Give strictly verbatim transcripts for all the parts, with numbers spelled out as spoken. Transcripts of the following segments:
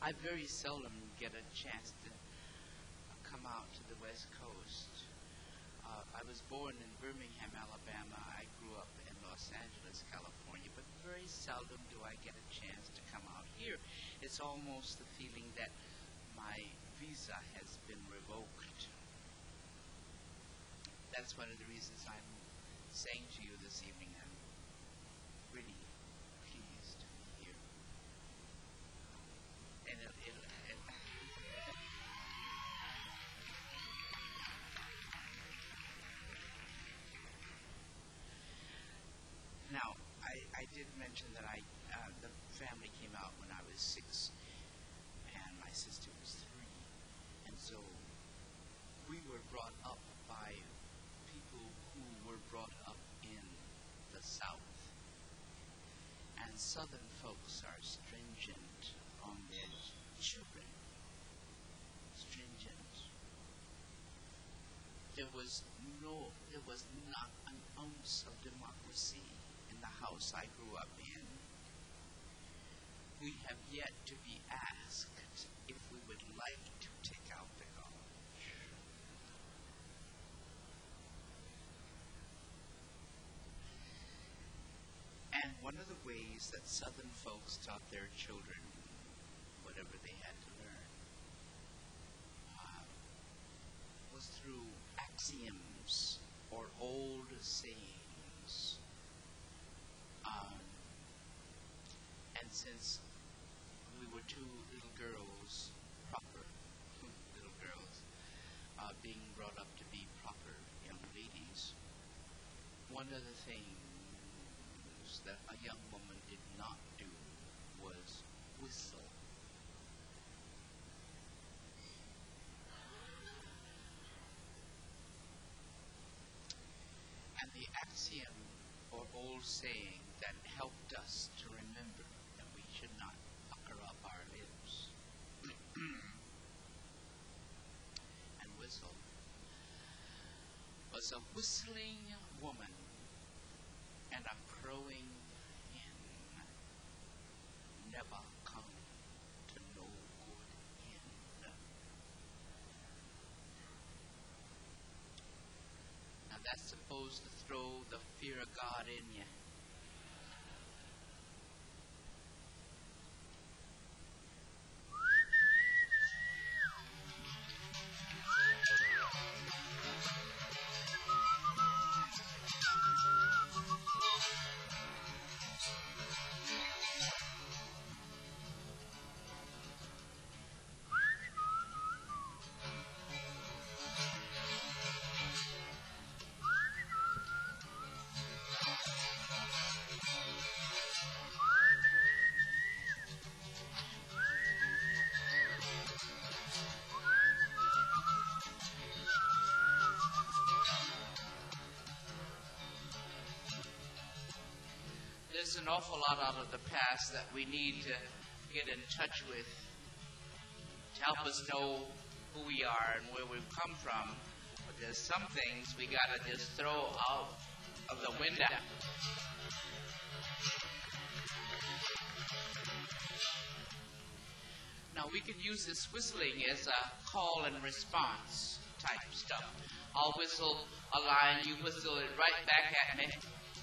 I very seldom get a chance to come out to the West Coast. Uh, I was born in Birmingham, Alabama. I grew up in Los Angeles, California, but very seldom do I get a chance to come out here. It's almost the feeling that my visa has been revoked. That's one of the reasons I'm saying to you this evening I'm really pleased to be here. And it, it, it Now, I, I did mention that I uh, the family came out when I was six, and my sister was three, and so we were brought up by people who were brought up in the South. And Southern folks are stringent on their children. Stringent. There was no, there was not an ounce of democracy in the house I grew up in. We have yet to be asked if we would like to take out the garbage. And one of the ways that Southern folks taught their children whatever they had to learn uh, was through axioms or old sayings. Um, and since we were two little girls, proper little girls, uh, being brought up to be proper young ladies, one of the things that a young woman did not do was whistle. And the axiom or old saying that helped us to remember that we should not pucker up our lips and whistle was a whistling woman and a crowing hen never come to no good end. Now that's supposed to throw the fear of God in you. There's an awful lot out of the past that we need to get in touch with to help us know who we are and where we've come from. But there's some things we got to just throw out of the window. Now, we could use this whistling as a call and response type stuff. I'll whistle a line, you whistle it right back at me.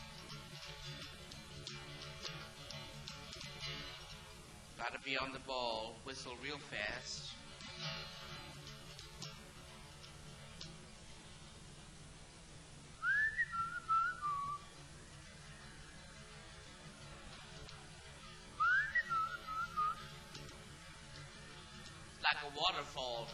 Gotta be on the ball, whistle real fast. Like a waterfall.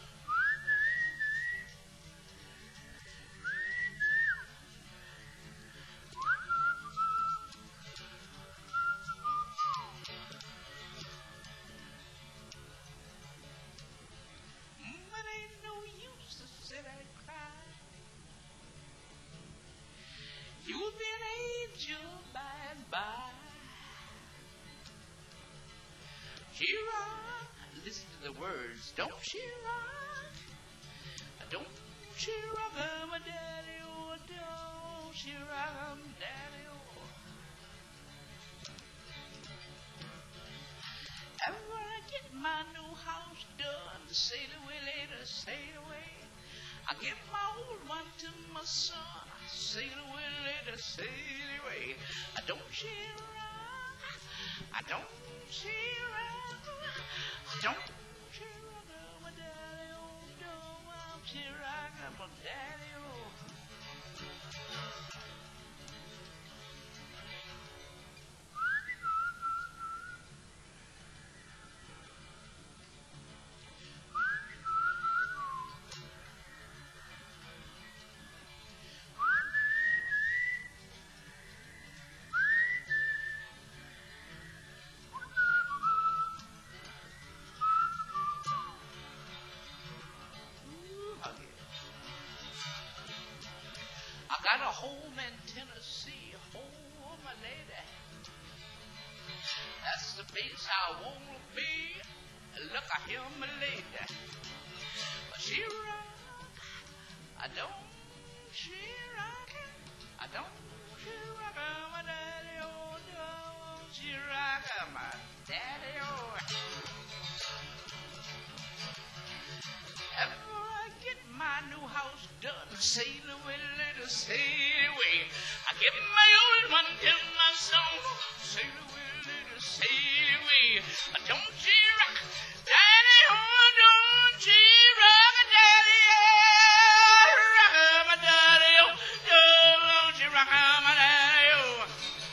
Listen to the words. Don't she rock? Don't she rock, my daddy, oh, don't she rock, daddy, oh. Ever I get my new house done, sail away later, sail away. I give my old one to my son, sail away later, sail away. I don't see rock, I don't see rock, I don't see rock, my daddy, oh, no, I don't see rock, my daddy, oh. I got a home in Tennessee, home my lady. That's the place I wanna be. Look, I hear my lady. But she rock, I don't, she rock, I don't, she rock, my daddy, oh, no, she rock, my daddy, oh. After I get my new house done, sail away, let us sail away. I give my old one to my son, sail away, let us sail away. But don't you rock, daddy, oh, don't you rock, daddy, yeah, rock, my daddy, oh, don't you rock, my daddy, oh.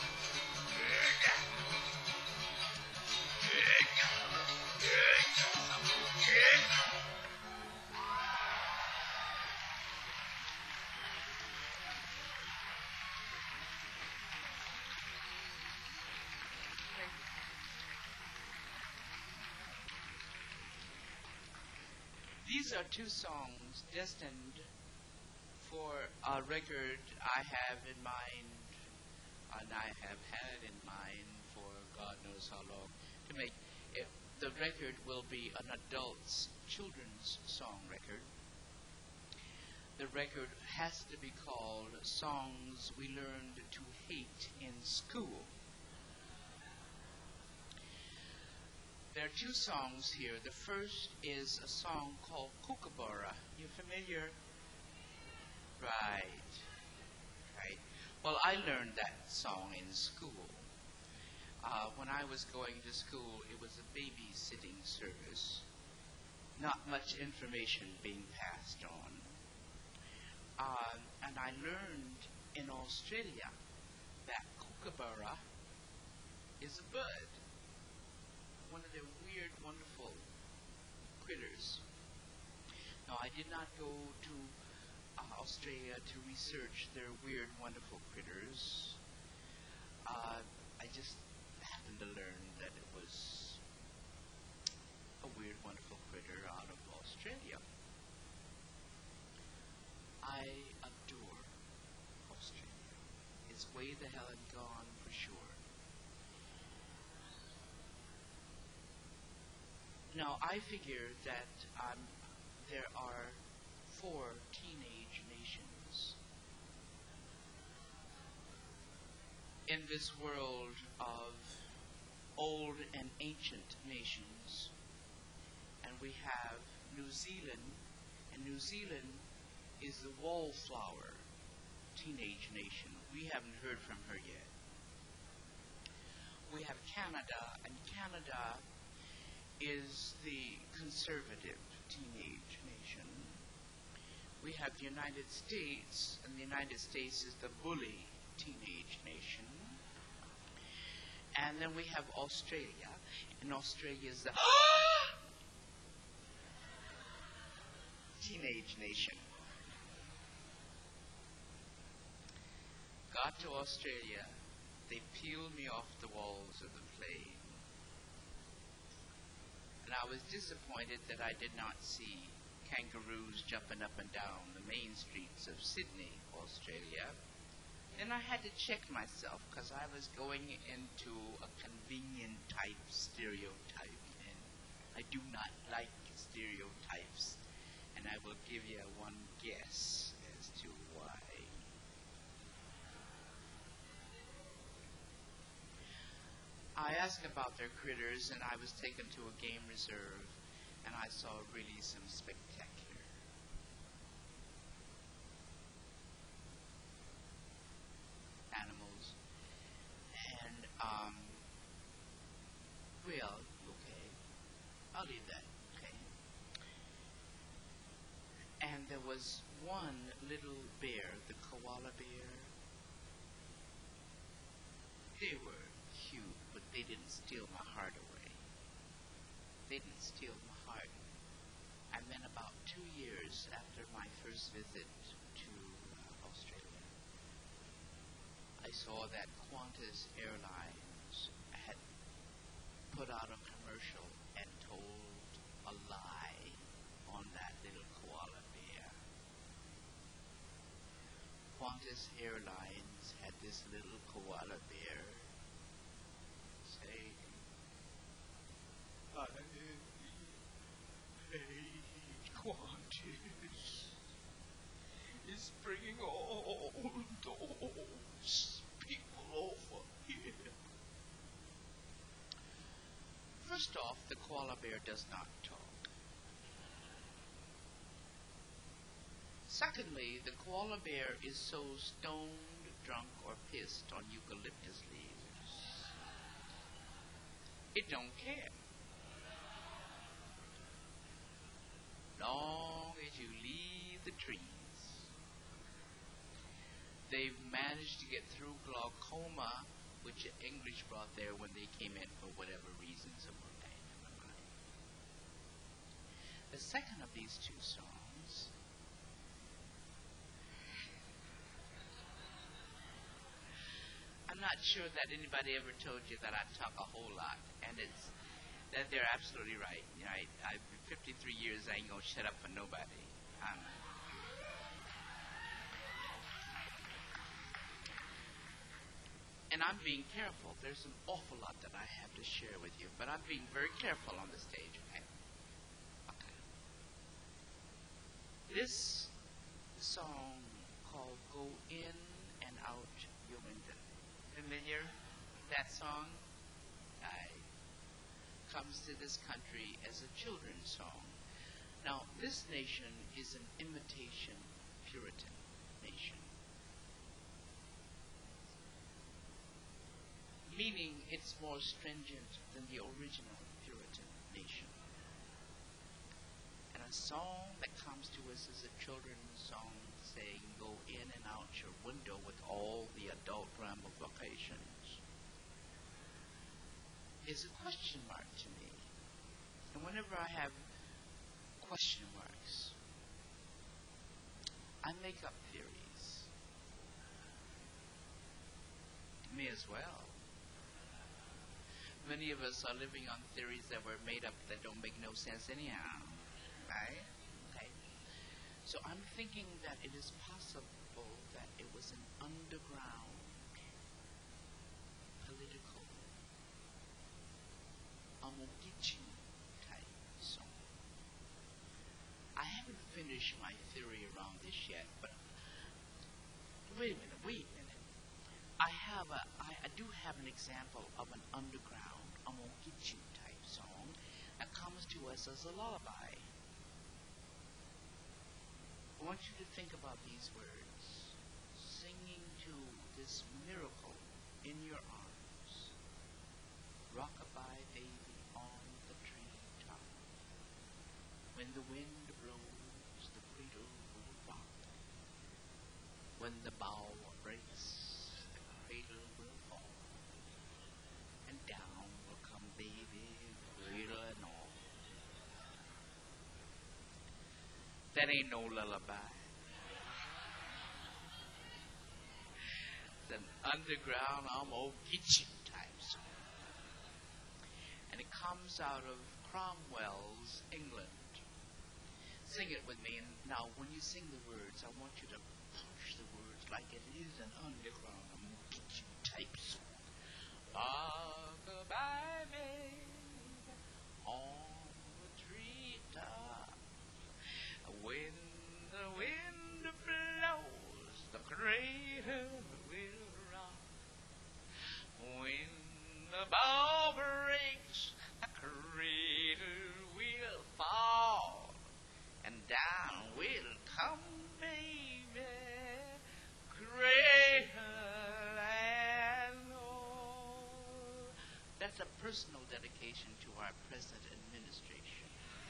These are two songs destined for a record I have in mind, and I have had in mind for God knows how long, to make it. The record will be an adult's children's song record. The record has to be called Songs We Learned to Hate in School. There are two songs here. The first is a song called Kookaburra. You familiar? Right. Right. Well, I learned that song in school. Uh, when I was going to school, it was a babysitting service. Not much information being passed on. Uh, and I learned in Australia that kookaburra is a bird. One of their weird, wonderful critters. Now, I did not go to uh, Australia to research their weird, wonderful critters. Uh, I just happened to learn that it was a weird, wonderful critter out of Australia. I adore Australia. It's way the hell and gone for sure. Now, I figure that um, there are four teenage nations in this world of old and ancient nations. And we have New Zealand, and New Zealand is the wallflower teenage nation. We haven't heard from her yet. We have Canada, and Canada is the conservative teenage nation. We have the United States, and the United States is the bully teenage nation. And then we have Australia, and Australia is the teenage nation. Got to Australia, they peeled me off the walls of the plane. And I was disappointed that I did not see kangaroos jumping up and down the main streets of Sydney, Australia. Then I had to check myself because I was going into a convenient type stereotype, and I do not like stereotypes. And I will give you one guess as to why. I asked about their critters, and I was taken to a game reserve, I saw really some spectacular animals. And, um, well, okay, I'll leave that, okay. And there was one little bear, the koala bear. They were cute, but they didn't steal my heart away. They didn't steal my heart. And then about two years after my first visit to uh, Australia, I saw that Qantas Airlines had put out a commercial and told a lie on that little koala bear. Qantas Airlines had this little koala bear say, I hate Qantas. It's bringing all those people over here. First off, the koala bear does not talk. Secondly, the koala bear is so stoned, drunk, or pissed on eucalyptus leaves, it don't care. Long as you leave the trees. They've managed to get through glaucoma, which the English brought there when they came in for whatever reasons of never mind. The second of these two songs I'm not sure that anybody ever told you that I talk a whole lot, and it's that they're absolutely right. You know, I, I've been fifty-three years. I ain't gonna shut up for nobody. Um, and I'm being careful. There's an awful lot that I have to share with you, but I'm being very careful on the stage. Okay. Okay. This song called "Go In and Out Your Window." Familiar? That song? I comes to this country as a children's song. Now, this nation is an imitation Puritan nation, meaning it's more stringent than the original Puritan nation. And a song that comes to us as a children's song saying, go in and out your window with all the adult ramifications, is a question mark to me. And whenever I have question marks, I make up theories. Me as well. Many of us are living on theories that were made up that don't make no sense anyhow. Right? Okay. So I'm thinking that it is possible that it was an underground political Amogichi type song. I haven't finished my theory around this yet, but wait a minute, wait a minute. I have a, I, I do have an example of an underground Amogichi type song that comes to us as a lullaby. I want you to think about these words. Singing to this miracle in your arms. Rockabye baby on the treetop. When the wind blows, the cradle will rock. When the bough breaks, the cradle will fall. And down will come baby, cradle and all. That ain't no lullaby. It's an underground Amogichi type song. And it comes out of Cromwell's England. Sing it with me. And now, when you sing the words, I want you to push the words like it is an underground Amogichi type song. Rock-a-bye, baby, on the treetop. When the wind blows, the cradle will rock. When the bough breaks, the cradle will fall. That's a personal dedication to our present administration.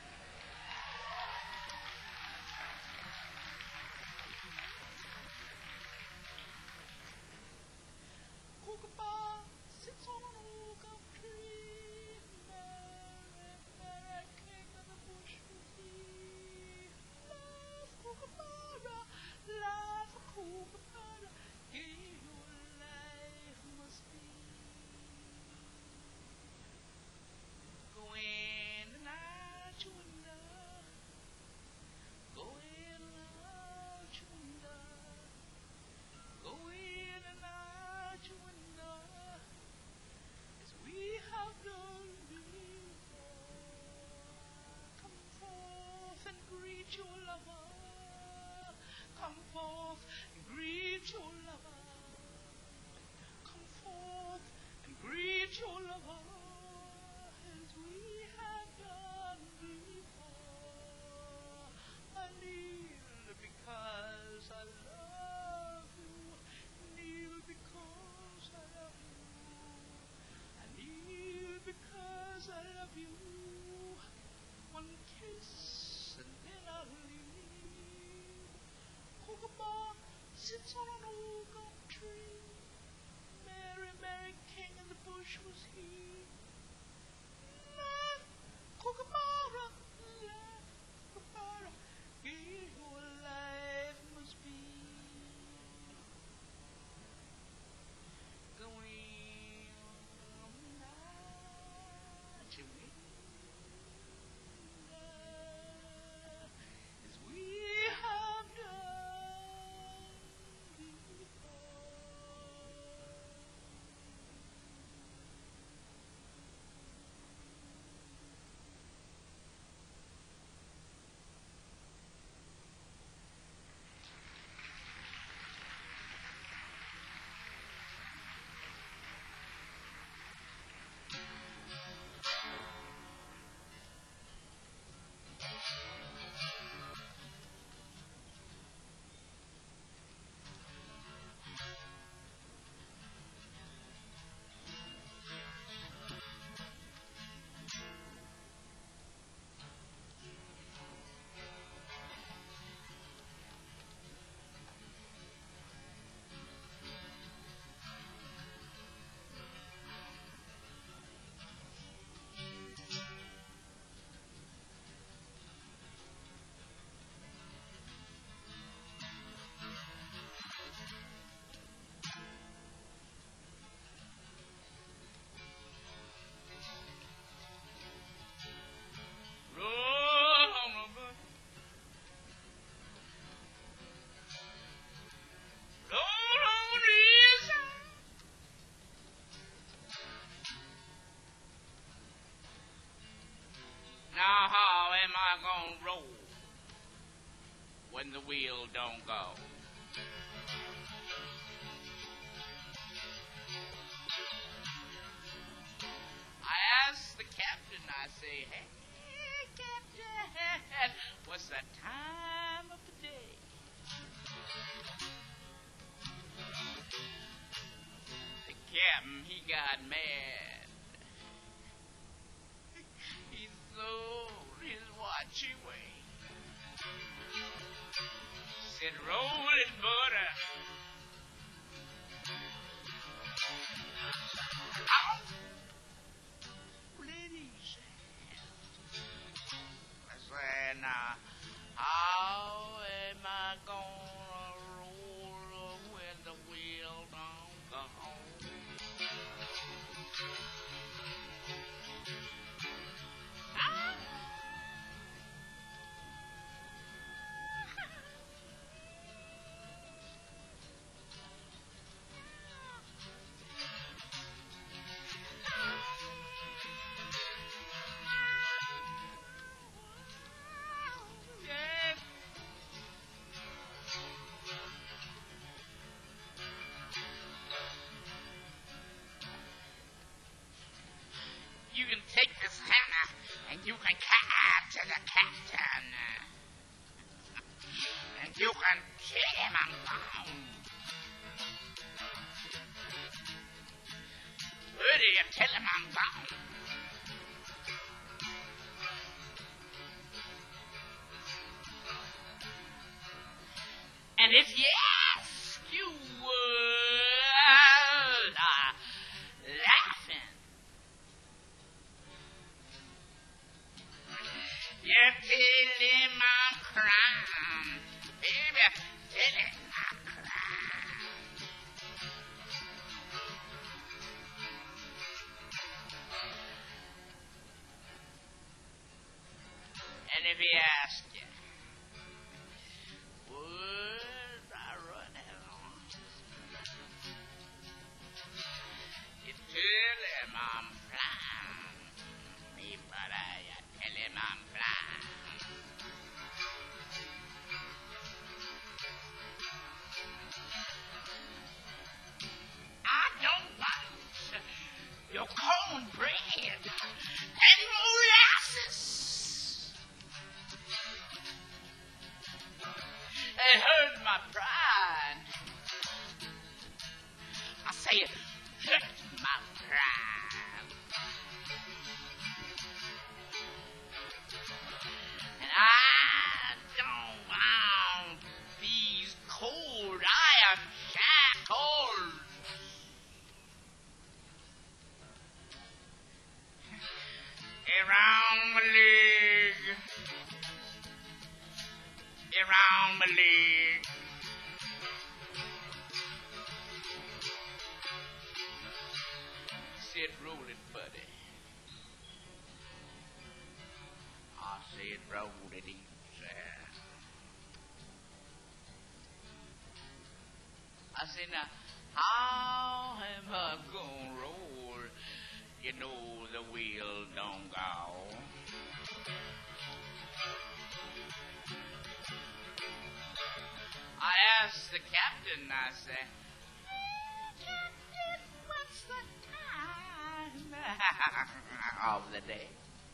Kookaburra sits on an oak of tree. Mary, Mary, king of the bush with thee. Love Kookaburra, love Kookaburra, gay your life must be. Go in and out your window. Go in and out your window. Go in and out your window, as we have done before. Come forth and greet your lover. Come forth and greet your lover. Come forth and greet your lover, as we have done before. I kneel because I love you. Kneel because I love you. I kneel because I love you. One kiss and then I'll leave. Kookaburra sits on an oak oak tree. Mary, Mary, king of the bush was he. Love Kookaburra, love Kookaburra, gay your life must be. Going on night your window, as we have done before. Now how am I gonna roll when the wheel don't go? I asked the captain, I say, hey, captain, what's the time of the day? The captain, he got mad. He throwed his watch away. Said, roll it, butter. Ow! Ladies, I said, now, how am I gonna roll when the wheel don't go? Ah! tell him I'm gone. And if he asks you uh, laughing, you tell him I'm crying. Baby, tell him I'm crying. And if he asks you, was I running on? You tell him I'm flying. Me, brother, you tell him I'm flying. I don't want your cornbread and molasses. It hurt my pride. I say it hurt my pride. And I don't want these cold iron shackles. Around my leg. Around my leg. Said, roll it, buddy. I said, roll it easy. I said, now, how am I gonna roll? You know the wheel don't go. I asked the captain, I said, Captain, what's the time of the day?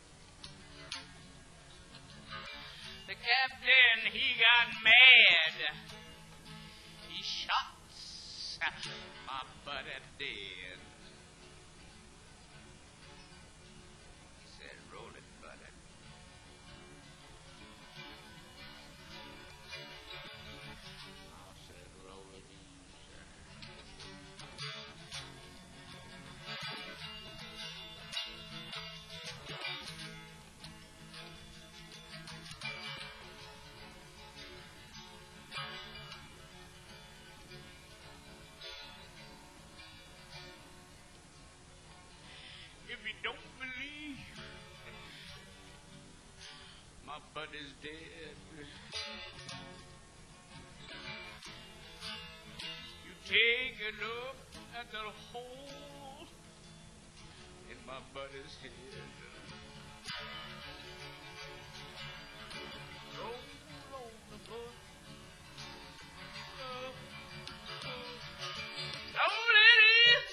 The captain, he got mad. He shot my buddy dead. He said, roll it, buddy. If you don't believe my buddy's dead, you take a look at the hole in my buddy's head. Roll on the book. Roll it in.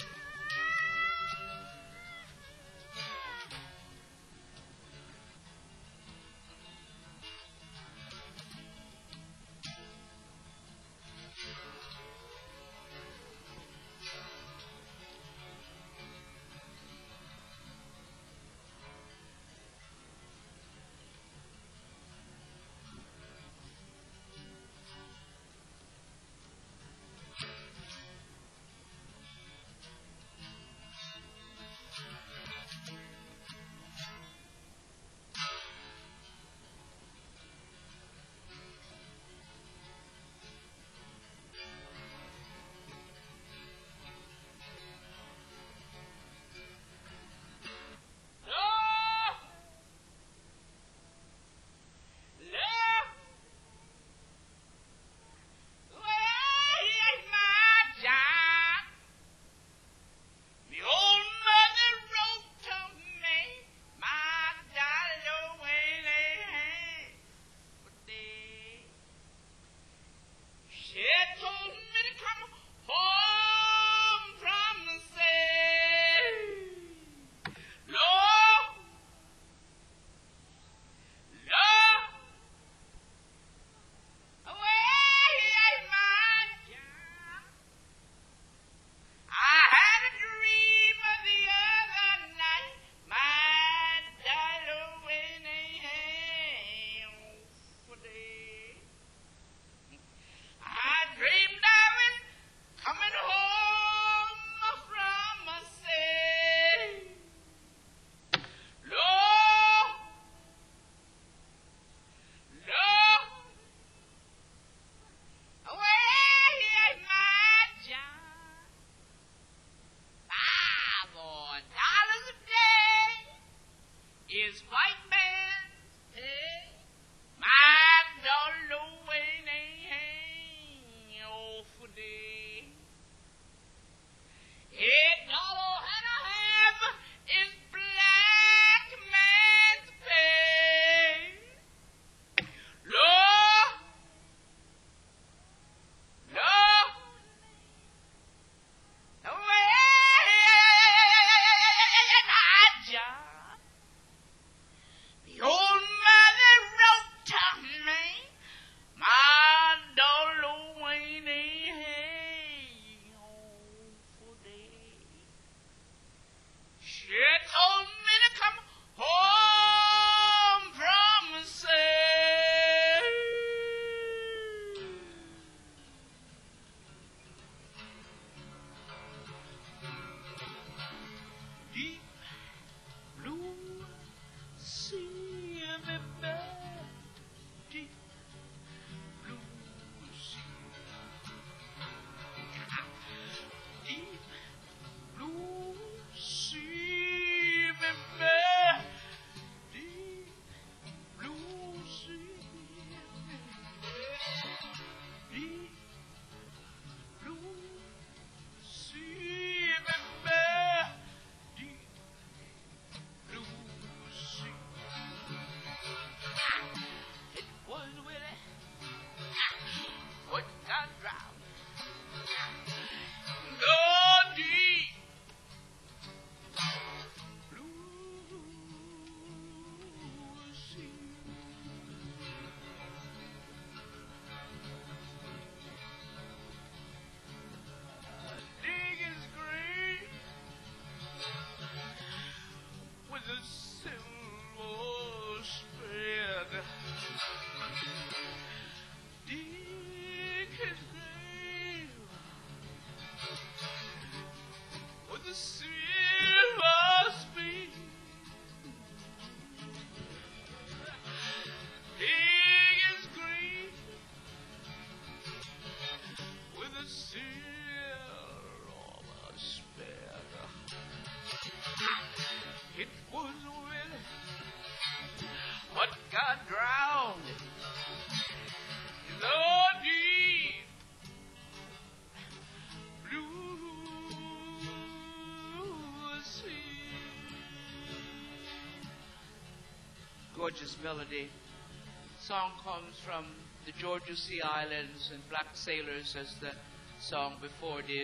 gorgeous melody. Song comes from the Georgia Sea Islands and Black Sailors, as the song before did.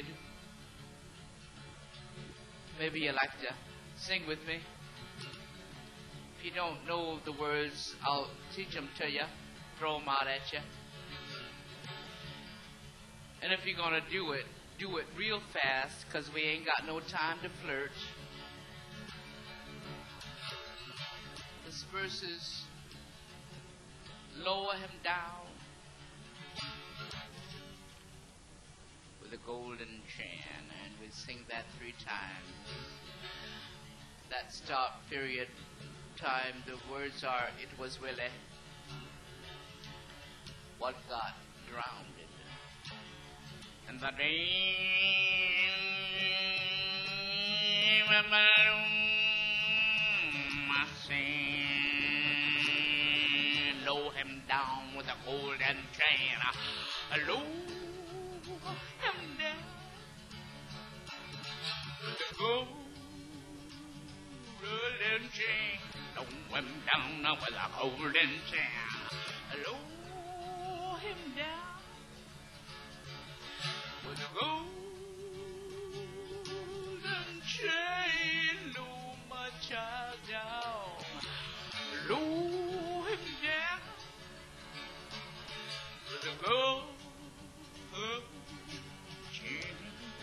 Maybe you like to sing with me. If you don't know the words, I'll teach them to you, throw them out at you. And if you're gonna do it, do it real fast, because we ain't got no time to flirt. This verse is lower him down with a golden chain, and we sing that three times. That stop period time, the words are, it was Willie what got drowned. And the name of my room, I sing, low him down with a golden chain. Low him down with a golden chain. Low him down with a golden chain. Low him down with a golden chain. Low my child down. Low him down with a golden chain.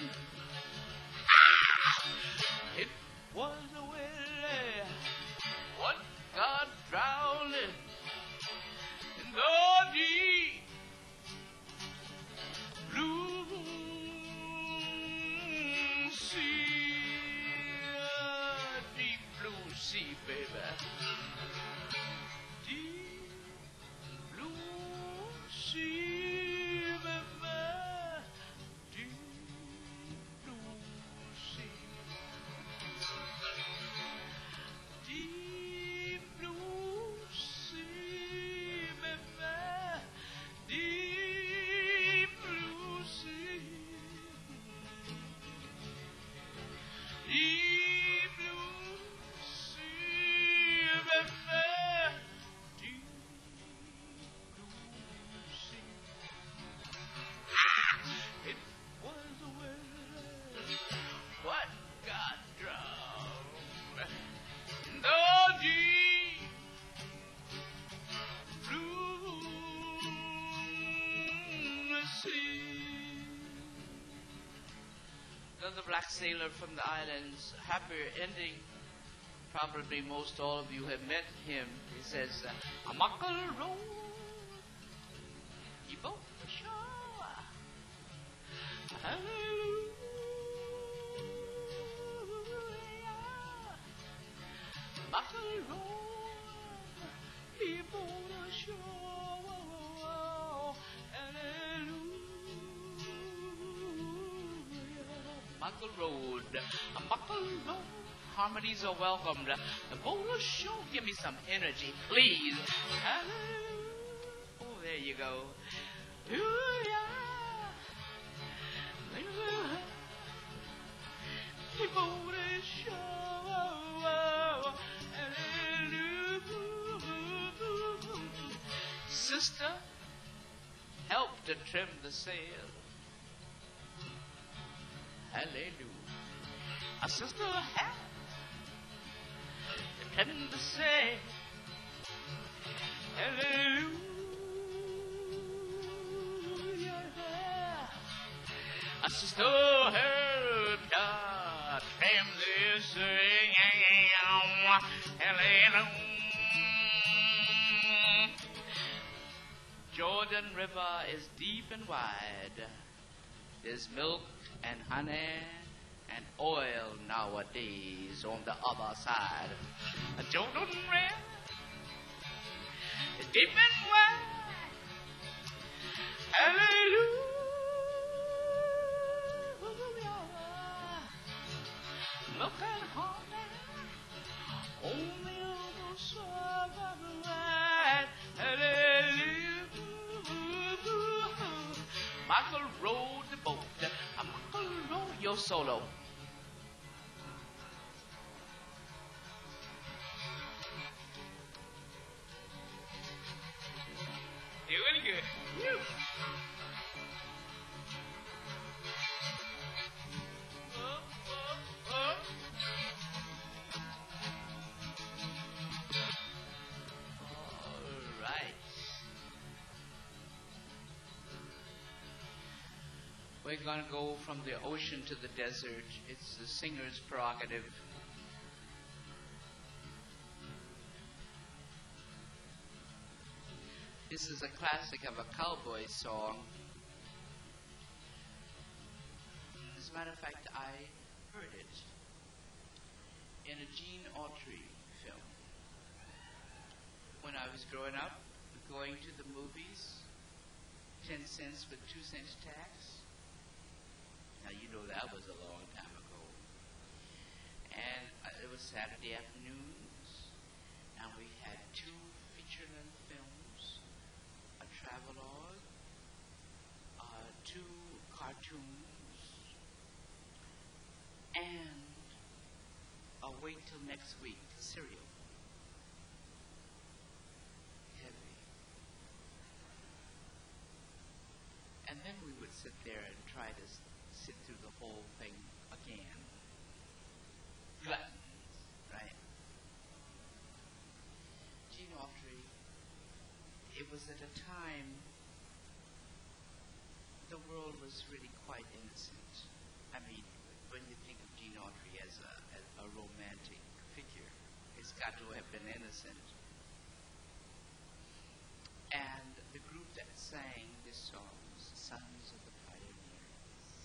Ah! It was a Willie what got drowned in the deep blue sea, deep blue sea, baby. Deep blue sea, baby. Deep blue sea. Deep blue sea, baby. Deep blue sea. Deep blue sea, baby. Deep blue sea. Ah! It was a Willie what got drowned in the deep blue sea. There's a black sailor from the islands. Happy ending. Probably most all of you have met him. He says, a muckle roll, he boat ashore. Hallelujah. Muckle roll, he boat ashore. Hallelujah. Muckle Road, a Muckle Road. Harmonies are welcomed. The bowler show, give me some energy, please. Hallelujah. Oh, there you go. The bowler show. Sister, help to trim the sail. Hallelujah. A sister, help to trim the sail. Hallelujah. A sister, help to trim the sail. Hallelujah. Jordan River is deep and wide. There's milk and honey and oil nowadays on the other side. A Jordan River is deep and wide. Hallelujah. Milk and honey on the other side of the line. Hallelujah. Michael rowed the boat. Michael rowed your solo. we're going to go from the ocean to the desert. It's the singer's prerogative. This is a classic of a cowboy song. As a matter of fact, I heard it in a Gene Autry film. When I was growing up, going to the movies, ten cents with two cents tax. Now, you know that was a long time ago. And uh, it was Saturday afternoons, and we had two feature-length films, a travelogue, uh, two cartoons, and a wait till next week cereal. Heavy. And then we would sit there and try to s- sit through the whole thing again. Gluttons, right? Gene Autry, it was at a time the world was really quite innocent. I mean, when you think of Gene Autry as a, as a romantic figure, it's got to have been innocent. And the group that sang this song was the Sons of the Pioneers.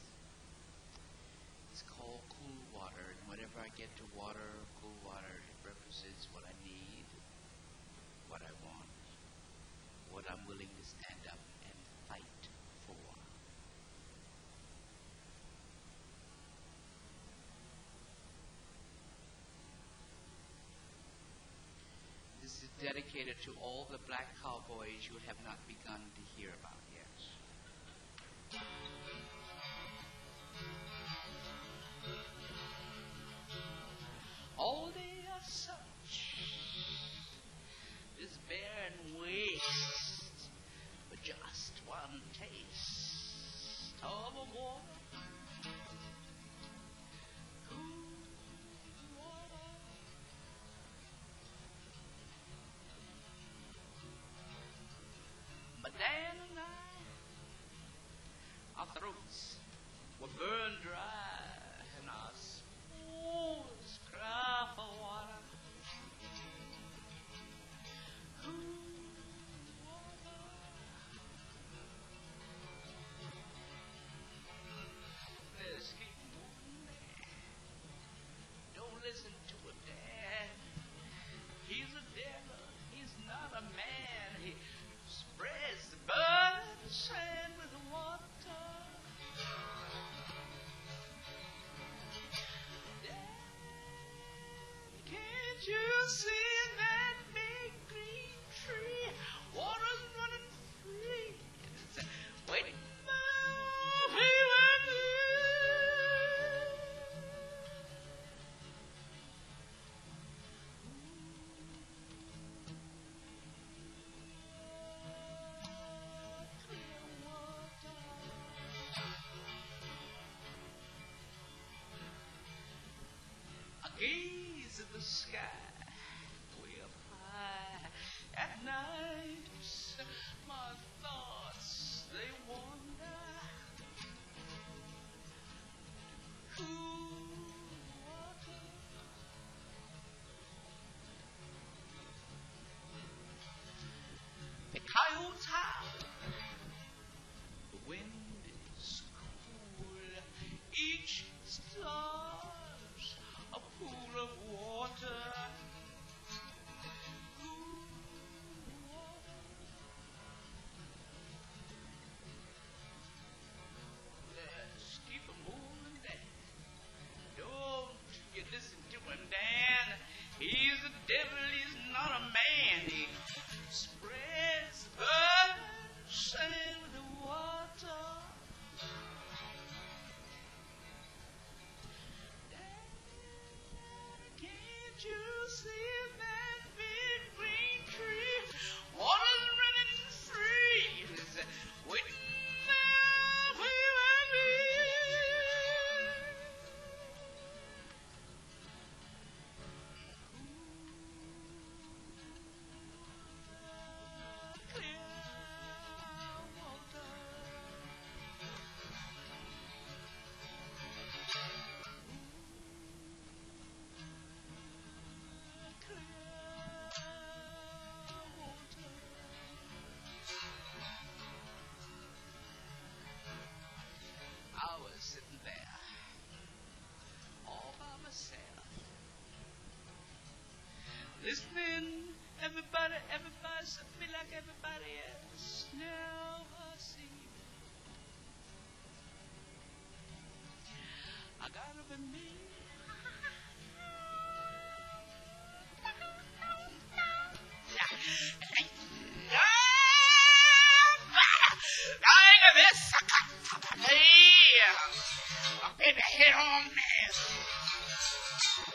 It's called Cool Water, and whenever I get to water, cool water, it represents what I need, what I want, what I'm willing to stand up and fight for. This is dedicated to all the black cowboys you have not begun to hear about yet. All they are such is barren waste, with just one taste of a water. Cool water. But Dan and I, our throats were burned dry, and our souls cry for water. Cool water. Let's keep moving. Don't listen to a dad. He's a devil. He's not a man. He spreads the burning sand with water. Can't you see that big green tree? Water's running free. It's waiting for you and me. I gaze at the sky way up high at night. My thoughts, they wander. Cool water. The coyotes howl. The wind is cool. Each star's a pool of water. Cool water. Let's keep a moving then. Don't you listen to him, Dan. He's a devil, he's not a man. He spreads the listening. Everybody, everybody, be like everybody else. Never see. I gotta be me. Baby, hit on me.